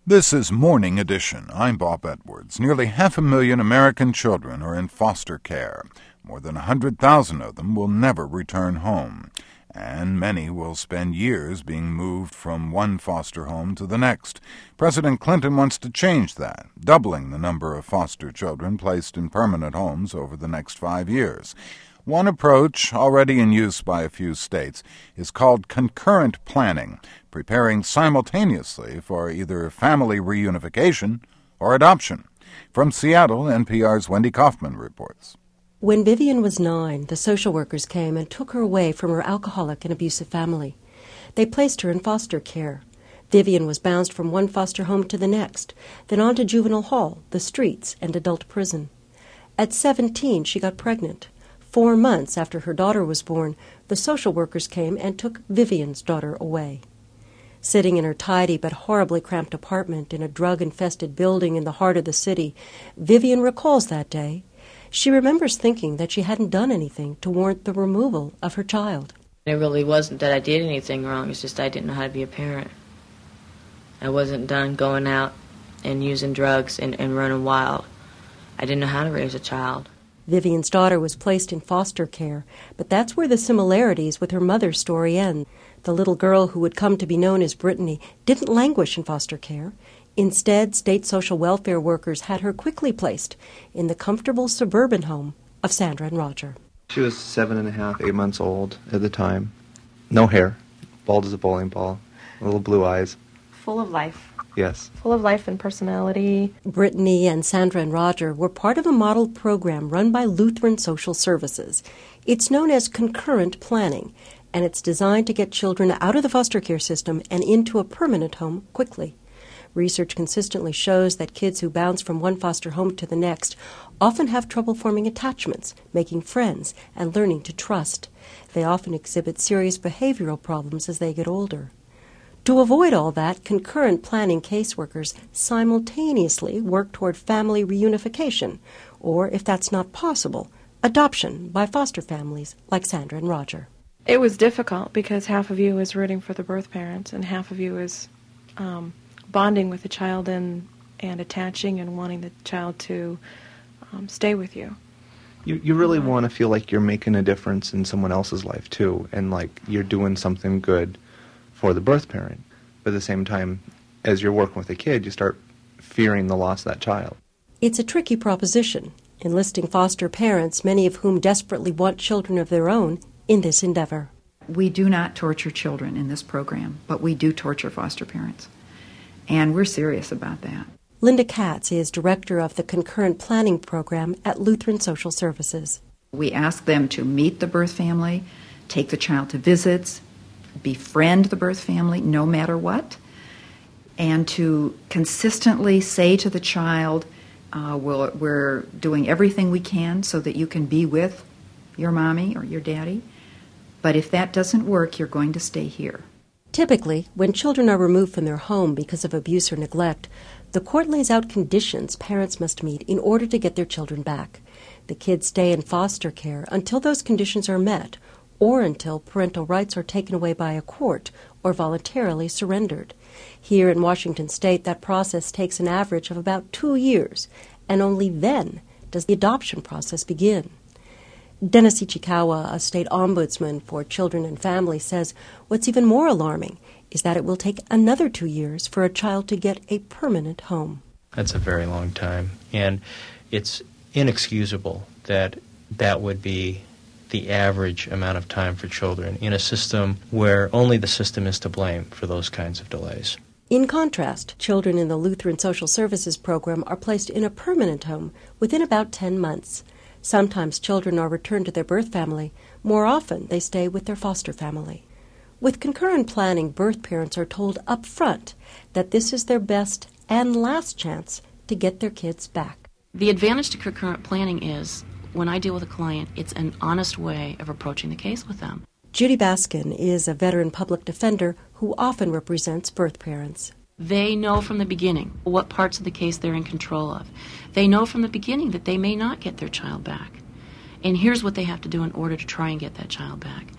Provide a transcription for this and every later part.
This is Morning Edition. I'm Bob Edwards. Nearly 500,000 American children are in foster care. More than 100,000 of them will never return home, and many will spend years being moved from one foster home to the next. President Clinton wants to change that, doubling the number of foster children placed in permanent homes over the next 5 years. One approach, already in use by a few states, is called concurrent planning, preparing simultaneously for either family reunification or adoption. From Seattle, NPR's Wendy Kaufman reports. When Vivian was 9, the social workers came and took her away from her alcoholic and abusive family. They placed her in foster care. Vivian was bounced from one foster home to the next, then on to juvenile hall, the streets, and adult prison. At 17, she got pregnant. 4 months after her daughter was born, the social workers came and took Vivian's daughter away. Sitting in her tidy but horribly cramped apartment in a drug-infested building in the heart of the city, Vivian recalls that day. She remembers thinking that she hadn't done anything to warrant the removal of her child. It really wasn't that I did anything wrong. It's just I didn't know how to be a parent. I wasn't done going out and using drugs and running wild. I didn't know how to raise a child. Vivian's daughter was placed in foster care, but that's where the similarities with her mother's story end. The little girl who would come to be known as Brittany didn't languish in foster care. Instead, state social welfare workers had her quickly placed in the comfortable suburban home of Sandra and Roger. She was 7.5, 8 months old at the time. No hair, bald as a bowling ball, little blue eyes. Full of life. Yes. Full of life and personality. Brittany and Sandra and Roger were part of a model program run by Lutheran Social Services. It's known as concurrent planning, and it's designed to get children out of the foster care system and into a permanent home quickly. Research consistently shows that kids who bounce from one foster home to the next often have trouble forming attachments, making friends, and learning to trust. They often exhibit serious behavioral problems as they get older. To avoid all that, concurrent planning caseworkers simultaneously work toward family reunification, or, if that's not possible, adoption by foster families like Sandra and Roger. It was difficult because half of you is rooting for the birth parents and half of you is bonding with the child and attaching and wanting the child to stay with you. You really want to feel like you're making a difference in someone else's life, too, and like you're doing something good for the birth parent. But at the same time, as you're working with a kid, you start fearing the loss of that child. It's a tricky proposition, enlisting foster parents, many of whom desperately want children of their own, in this endeavor. We do not torture children in this program, but we do torture foster parents. And we're serious about that. Linda Katz is director of the Concurrent Planning Program at Lutheran Social Services. We ask them to meet the birth family, take the child to visits, befriend the birth family no matter what, and to consistently say to the child, we're doing everything we can so that you can be with your mommy or your daddy, but if that doesn't work, you're going to stay here. Typically, when children are removed from their home because of abuse or neglect, the court lays out conditions parents must meet in order to get their children back. The kids stay in foster care until those conditions are met, or until parental rights are taken away by a court or voluntarily surrendered. Here in Washington State, that process takes an average of about 2 years, and only then does the adoption process begin. Dennis Ichikawa, a state ombudsman for children and families, says what's even more alarming is that it will take another 2 years for a child to get a permanent home. That's a very long time, and it's inexcusable that that would be the average amount of time for children in a system where only the system is to blame for those kinds of delays. In contrast, children in the Lutheran Social Services program are placed in a permanent home within about 10 months. Sometimes children are returned to their birth family. More often, they stay with their foster family. With concurrent planning, birth parents are told up front that this is their best and last chance to get their kids back. The advantage to concurrent planning is when I deal with a client, it's an honest way of approaching the case with them. Judy Baskin is a veteran public defender who often represents birth parents. They know from the beginning what parts of the case they're in control of. They know from the beginning that they may not get their child back. And here's what they have to do in order to try and get that child back.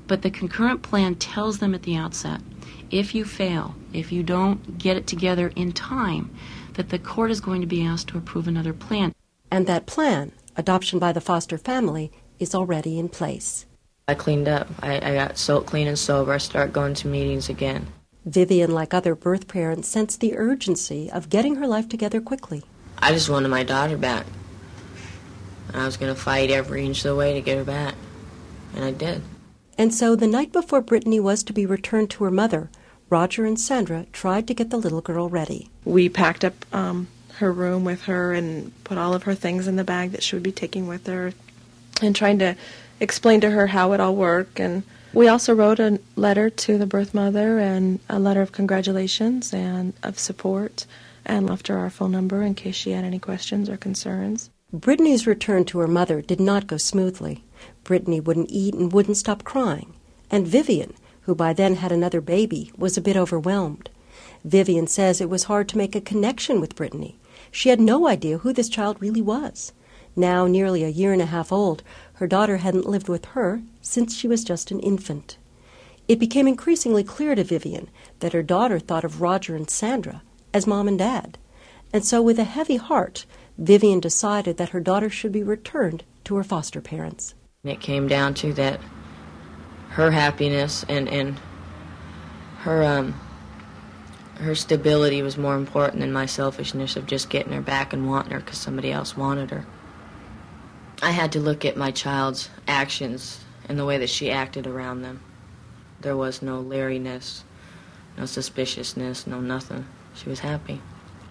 But the concurrent plan tells them at the outset, if you fail, if you don't get it together in time, that the court is going to be asked to approve another plan. And that plan, adoption by the foster family, is already in place. I cleaned up. I got so clean and sober. I started going to meetings again. Vivian, like other birth parents, sensed the urgency of getting her life together quickly. I just wanted my daughter back. And I was going to fight every inch of the way to get her back. And I did. And so the night before Brittany was to be returned to her mother, Roger and Sandra tried to get the little girl ready. We packed up her room with her and put all of her things in the bag that she would be taking with her, and trying to explain to her how it all worked. And we also wrote a letter to the birth mother and a letter of congratulations and of support, and left her our phone number in case she had any questions or concerns. Brittany's return to her mother did not go smoothly. Brittany wouldn't eat and wouldn't stop crying. And Vivian, who by then had another baby, was a bit overwhelmed. Vivian says it was hard to make a connection with Brittany. She had no idea who this child really was. Now nearly a year and a half old, her daughter hadn't lived with her since she was just an infant. It became increasingly clear to Vivian that her daughter thought of Roger and Sandra as Mom and Dad. And so with a heavy heart, Vivian decided that her daughter should be returned to her foster parents. It came down to that her happiness and her stability was more important than my selfishness of just getting her back and wanting her because somebody else wanted her. I had to look at my child's actions and the way that she acted around them. There was no leeriness, no suspiciousness, no nothing. She was happy.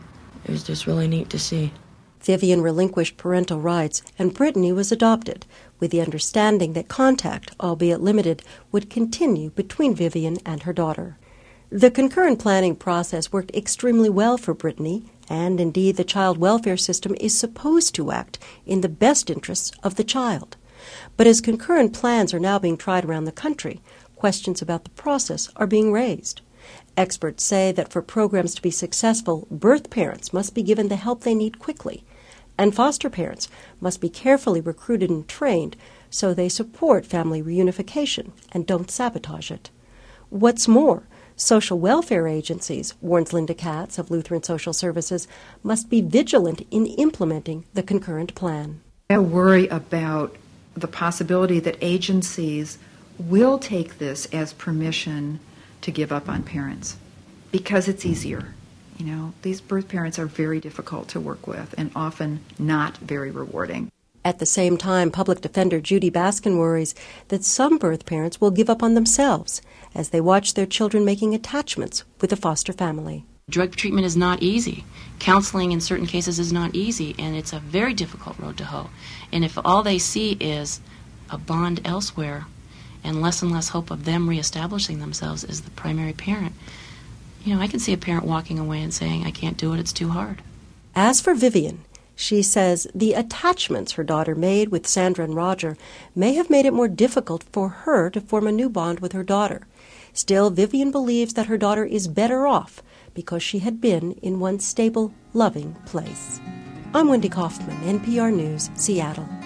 It was just really neat to see. Vivian relinquished parental rights, and Brittany was adopted, with the understanding that contact, albeit limited, would continue between Vivian and her daughter. The concurrent planning process worked extremely well for Brittany, and indeed the child welfare system is supposed to act in the best interests of the child. But as concurrent plans are now being tried around the country, questions about the process are being raised. Experts say that for programs to be successful, birth parents must be given the help they need quickly, and foster parents must be carefully recruited and trained so they support family reunification and don't sabotage it. What's more, social welfare agencies, warns Linda Katz of Lutheran Social Services, must be vigilant in implementing the concurrent plan. I worry about the possibility that agencies will take this as permission to give up on parents because it's easier. You know, these birth parents are very difficult to work with and often not very rewarding. At the same time, public defender Judy Baskin worries that some birth parents will give up on themselves as they watch their children making attachments with a foster family. Drug treatment is not easy. Counseling in certain cases is not easy, and it's a very difficult road to hoe. And if all they see is a bond elsewhere and less hope of them reestablishing themselves as the primary parent, you know, I can see a parent walking away and saying, I can't do it, it's too hard. As for Vivian, she says the attachments her daughter made with Sandra and Roger may have made it more difficult for her to form a new bond with her daughter. Still, Vivian believes that her daughter is better off because she had been in one stable, loving place. I'm Wendy Kaufman, NPR News, Seattle.